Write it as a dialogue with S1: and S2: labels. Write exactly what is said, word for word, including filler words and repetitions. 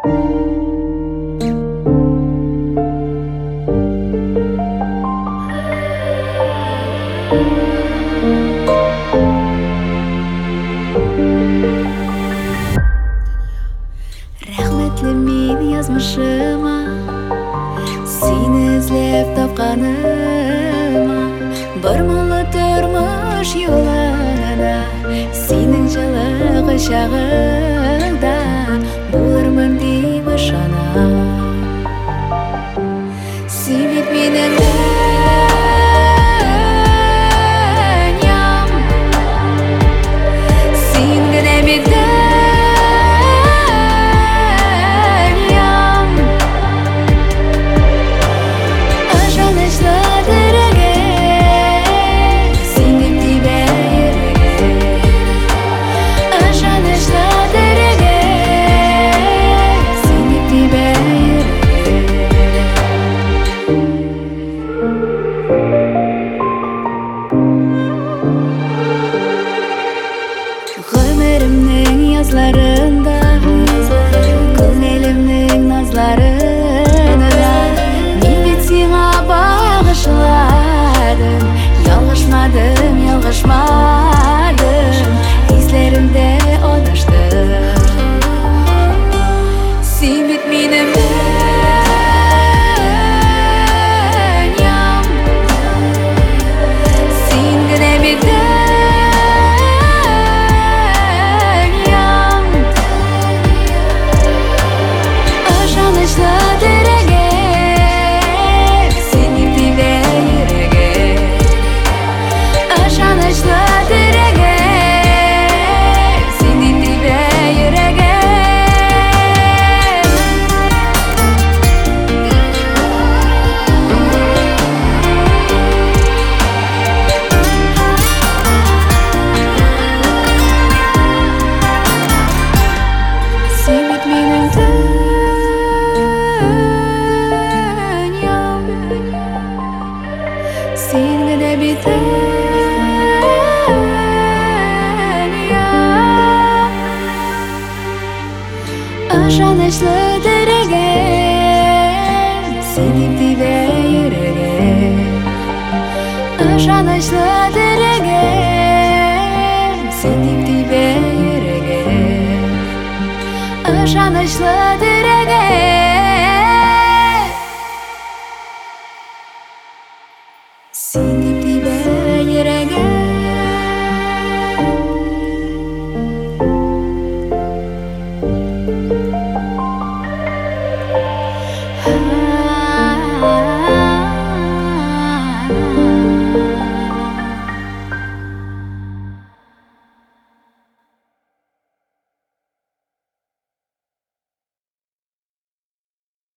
S1: Рәхмәтле мин язмышыма, сине эзләп тапканыма. Бормалы тормыш юлына, синең җылы кочагыңда булырмын дип ышанам. Син бит минем дөньям, син генә бит дөньям. Ышанычлы дөрегем, син дип тибә йөрәгем. Ышанычлы дөрегем, син дип тибә Гомеремнең язларында, күңелемнең назларында мин бит сиңа багышладым. Ялгышмадым, ялгышмадым, хисләремдә адаштым. Син бит минем дөньям, син генә бит Ышанычлы дөрегем, син дип тибә йөрәгем. Ышанычлы дөрегем, син дип тибә йөрәгем. Син бит минем дөньям, син генә бит дөньям. Ышанычлы дөрегем, син дип тибә йөрәгем. Ышанычлы дөрегем, син дип тибә йөрәгем. Ышанычлы дөрегем.